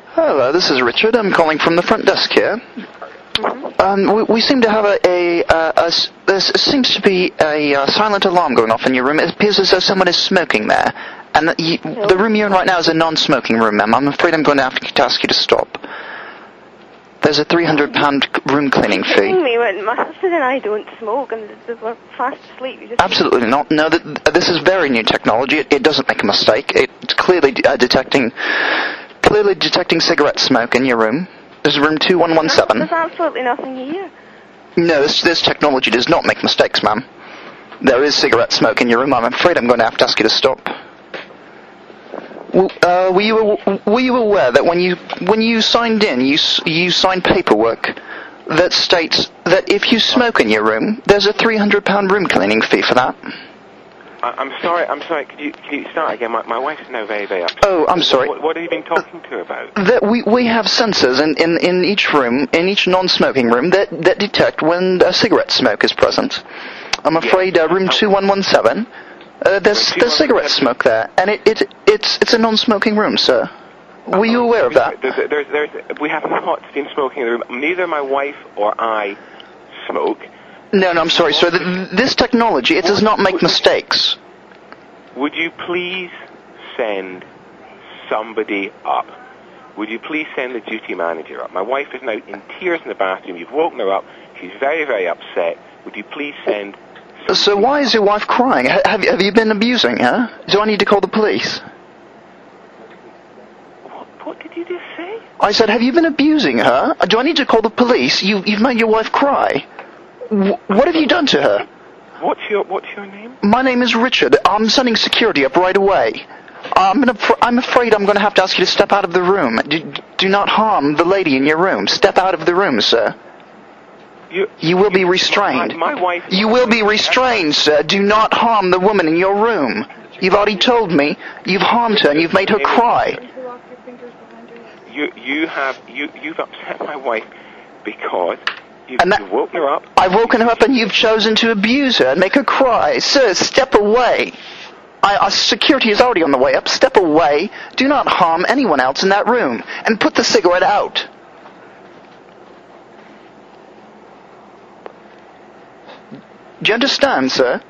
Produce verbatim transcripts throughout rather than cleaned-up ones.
Hello, this is Richard. I'm calling from the front desk here. Mm-hmm. Um, we, we seem to have a, a, uh, a s- there seems to be a uh, silent alarm going off in your room. It appears as though someone is smoking there. And the, you, the room you're in right now is a non-smoking room, ma'am. I'm afraid I'm going to have to ask you to stop. There's a three hundred pound room cleaning fee. Me when my husband and I don't smoke and we're fast asleep. You just Absolutely not. No, th- this is very new technology. It, it doesn't make a mistake. It's clearly uh, detecting, clearly detecting cigarette smoke in your room. This is room two one one seven. There's absolutely nothing here. No, this, this technology does not make mistakes, ma'am. There is cigarette smoke in your room. I'm afraid I'm going to have to ask you to stop. Uh, were you were you aware that when you when you signed in, you you signed paperwork that states that if you smoke in your room, there's a three hundred pound room cleaning fee for that? I, I'm sorry. I'm sorry. Could you could you start again? My my wife's now very very upset. Oh, I'm sorry. What, what have you been talking to her about? That we we have sensors in, in, in each room, in each non-smoking room, that that detect when a cigarette smoke is present. I'm afraid uh, room two one one seven. Uh, there's there's cigarette smoke there, and it, it it's it's a non-smoking room, sir. Were you aware of that? There's, there's, there's, we have not been smoking in the room. Neither my wife or I smoke. No, no, I'm sorry, sir. Th- This technology, it does not make mistakes. Would you please send somebody up? Would you please send the duty manager up? My wife is now in tears in the bathroom. You've woken her up. She's very, very upset. Would you please send... So why is your wife crying? H- have, you, have you been abusing her? Do I need to call the police? What, what did you just say? I said, have you been abusing her? Do I need to call the police? You, you've made your wife cry. W- what have you done to her? What's your What's your name? My name is Richard. I'm sending security up right away. I'm, gonna, I'm afraid I'm going to have to ask you to step out of the room. Do, do not harm the lady in your room. Step out of the room, sir. You, You will be you- restrained. My, my wife... You will be restrained, sir. Do not harm the woman in your room. You've already told me you've harmed her and you've made her cry. You you have you you've upset my wife because you've, And that- you've woken her up. I've woken her up and you've chosen to abuse her and make her cry. Sir, step away. I, our security is already on the way up. Step away. Do not harm anyone else in that room. And put the cigarette out. Do you understand, sir?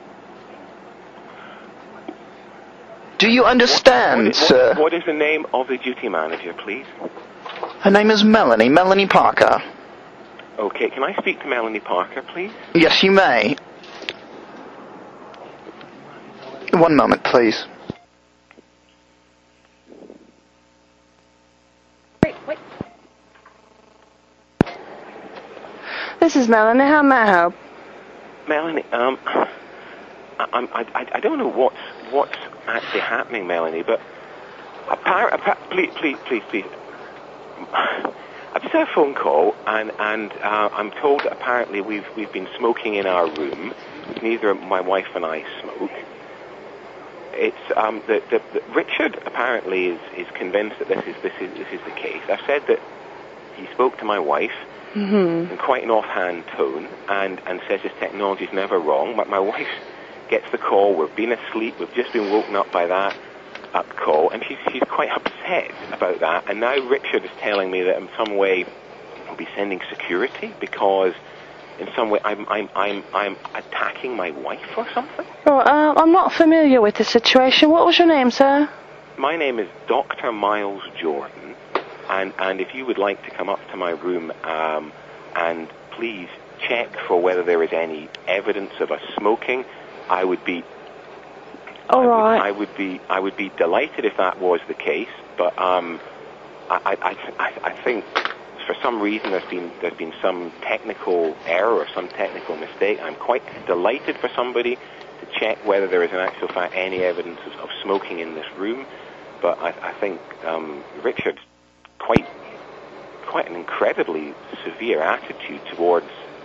Do you understand, What is, sir? what, what is the name of the duty manager, please? Her name is Melanie, Melanie Parker. Okay, can I speak to Melanie Parker, please? Yes, you may. One moment, please. Wait, wait. This is Melanie. How may I help? Melanie, um, I, I'm- I, I, I don't know what's what's actually happening, Melanie, but appar- appar- please, please, please, please. I've just had a phone call, and and uh, I'm told that apparently we've we've been smoking in our room. Neither my wife and I smoke. It's um, the, the, the Richard apparently is, is convinced that this is this is this is the case. I've said that he spoke to my wife. Mm-hmm. In quite an offhand tone, and, and says this technology is never wrong. But my wife gets the call. We've been asleep. We've just been woken up by that uh, call, and she's she's quite upset about that. And now Richard is telling me that in some way he'll be sending security because in some way I'm I'm I'm I'm attacking my wife or something. Oh, uh, I'm not familiar with the situation. What was your name, sir? My name is Doctor Miles Jordan. And, and if you would like to come up to my room um, and please check for whether there is any evidence of us smoking, I would be. All I would, right. I would be. I would be delighted if that was the case. But um, I, I, I, I think for some reason there's been there's been some technical error or some technical mistake. I'm quite delighted for somebody to check whether there is in actual fact any evidence of, of smoking in this room. But I, I think um, Richard's quite quite an incredibly severe attitude towards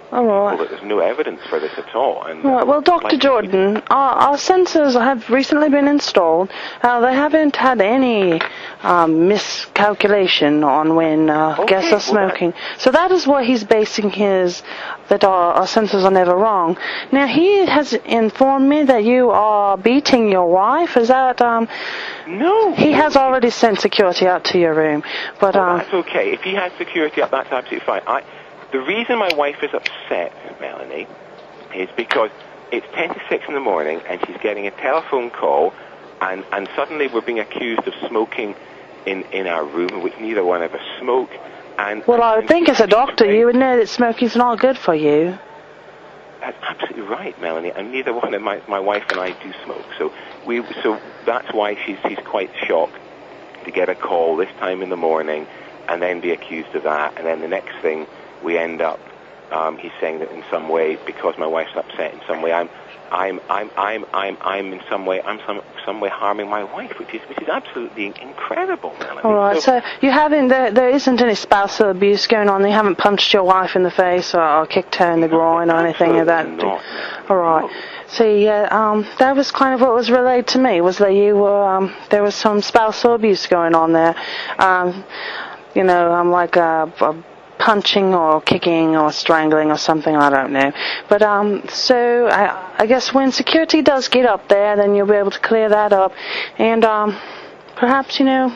All right. Well, there's no evidence for this at all. And, Right, well, Doctor like- Jordan, our, our sensors have recently been installed. Uh, they haven't had any um, miscalculation on when uh, Okay, guests are well, smoking. So that is what he's basing his, that our, our sensors are never wrong. Now, he has informed me that you are beating your wife. Is that... Um, No. he no. has already sent security out to your room. But Well, um, that's okay. If he has security up, that's absolutely fine. I, the reason my wife is upset, Melanie, is because it's ten to six in the morning and she's getting a telephone call, and, and suddenly we're being accused of smoking in, in our room, which neither one of us smoke. And, well, I would and think as a she's doctor very- you would know that smoking's not good for you. That's absolutely right, Melanie. And neither one of my my wife and I do smoke, so we so that's why she's she's quite shocked to get a call this time in the morning, and then be accused of that, and then the next thing we end up, um, he's saying that in some way, because my wife's upset in some way, I'm I'm I'm I'm I'm I'm in some way I'm some some way harming my wife, which is which is absolutely incredible, Melanie. All right, so you haven't, there, there isn't any spousal abuse going on. You haven't punched your wife in the face or, or kicked her in the groin or anything of that. Absolutely not. All right. See, yeah, um, that was kind of what was relayed to me, was that you were, um, there was some spousal abuse going on there. Um, you know, I'm like a, a punching or kicking or strangling or something, I don't know. But um, so I, I guess when security does get up there, then you'll be able to clear that up. And um, perhaps, you know,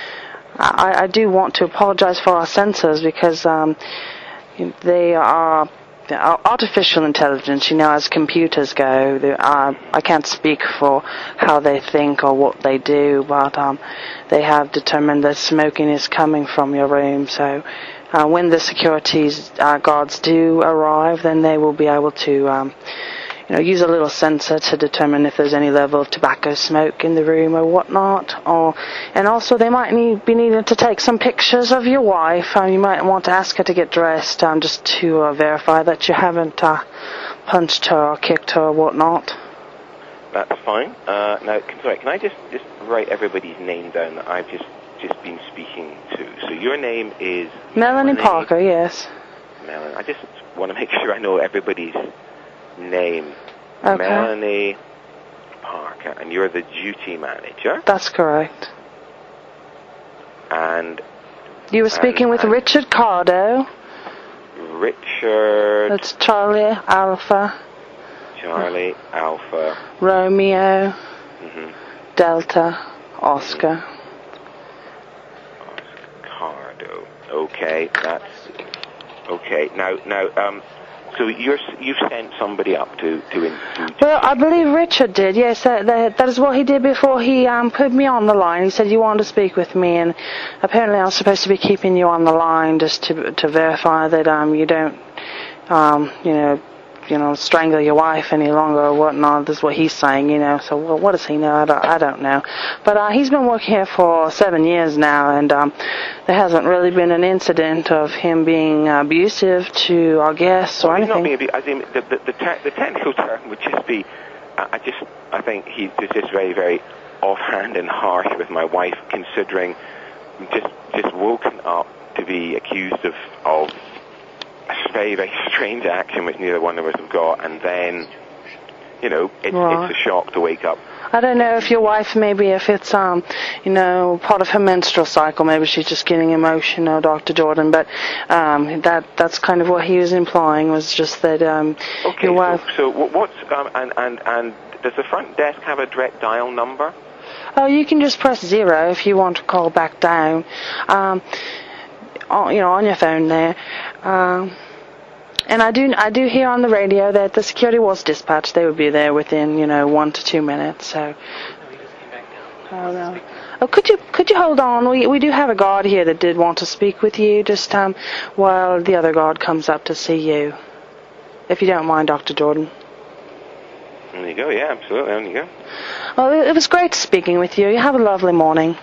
I, I do want to apologize for our sensors, because um, they are artificial intelligence, you know, as computers go. They are, I can't speak for how they think or what they do, but um, they have determined that smoking is coming from your room. So uh, when the security uh, guards do arrive, then they will be able to um, you know, use a little sensor to determine if there's any level of tobacco smoke in the room or whatnot. Or, and also they might need, be needing to take some pictures of your wife. Um, you might want to ask her to get dressed um, just to uh, verify that you haven't uh, punched her or kicked her or whatnot. That's fine. Uh, now, can, sorry, can I just, just write everybody's name down that I've just, just been speaking to? So your name is... Melanie Parker, yes. Melanie. I just want to make sure I know everybody's name. Okay. Melanie Parker, and you're the duty manager. That's correct. And You were speaking and, with and Richard Cardo. Richard... That's Charlie Alpha, Charlie Alpha... Romeo, Mm-hmm. Delta, Oscar. Cardo. Okay, that's... Okay, now, now, um... So you're, you've sent somebody up to to, in, to Well, I believe Richard did, yes. That, that, that is what he did before he um, put me on the line. He said you wanted to speak with me, and apparently I was supposed to be keeping you on the line just to to verify that um you don't, um you know, you know, strangle your wife any longer or whatnot. That's what he's saying, you know. So well, what does he know? I don't, I don't know. But uh, he's been working here for seven years now, and um, there hasn't really been an incident of him being abusive to our guests or Well, he's anything. not being abu- I mean, the the, the, te- the technical term would just be. I I just I think he's just very very offhand and harsh with my wife, considering just just woken up to be accused of of a very very strange action which neither one of us have got, and then you know it's Right. it's a shock to wake up. I don't know if your wife, maybe if it's, um, you know, part of her menstrual cycle, maybe she's just getting emotional, Doctor Jordan, but um, that that's kind of what he was implying, was just that um, Okay, your wife... so, so wh- what's um, and and and does the front desk have a direct dial number? Oh, you can just press zero if you want to call back down, um, on, you know, on your phone there. Um, and I do I do hear on the radio that the security was dispatched. They would be there within, you know, one to two minutes. So. Oh, no. Oh, could you could you hold on? We we do have a guard here that did want to speak with you, just um, while the other guard comes up to see you, if you don't mind, Doctor Jordan. There you go. Yeah, absolutely. There you go. Well, it, it was great speaking with you. You have a lovely morning.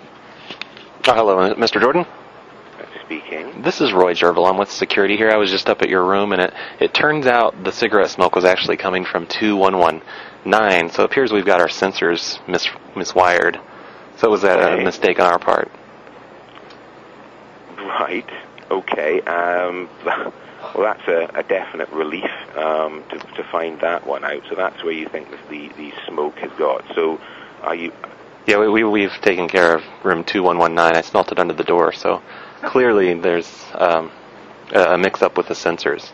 Oh, hello, Mister Jordan. Speaking. This is Roy Jervil. I'm with security here. I was just up at your room, and it, it turns out the cigarette smoke was actually coming from two one one nine, so it appears we've got our sensors mis- miswired. So was that Okay. a mistake on our part? Right. Okay. Um, Well, that's a, a definite relief um, to, to find that one out. So that's where you think that the, the smoke has got. So are you... Yeah, we, we, we've taken care of room two one one nine. I smelt it under the door, so clearly there's um, a mix-up with the sensors.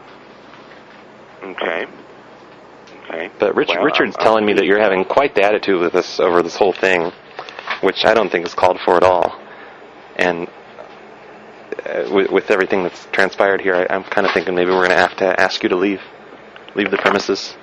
Okay. Okay. But Rich, well, Richard's I'm, telling I'm me that you're having quite the attitude with this over this whole thing, which I don't think is called for at all. And uh, with, with everything that's transpired here, I, I'm kind of thinking maybe we're going to have to ask you to leave, leave the premises.